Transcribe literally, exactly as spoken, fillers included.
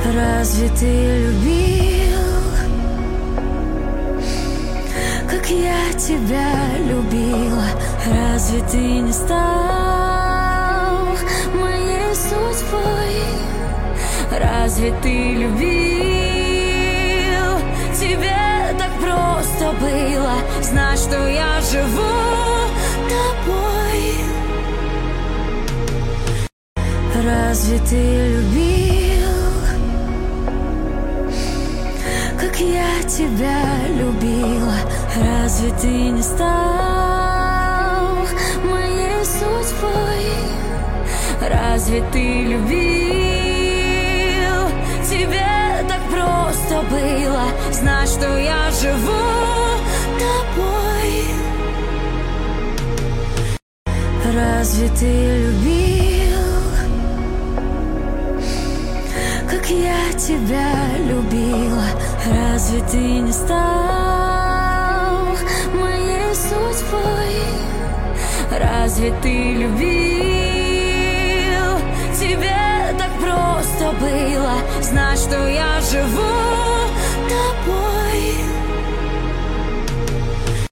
Разве ты любил, как я тебя любила? Разве ты не стал моей судьбой? Разве ты любил? Тебе так просто было знать, что я живу тобой. Разве ты любил, как я тебя любила? Разве ты не стал моей судьбой? Разве ты любил? Тебе так просто было знать, что я живу тобой. Разве ты любил, как я тебя любила? Разве ты не стал моей судьбой? Разве ты любил? Тебе так просто было знать, что я живу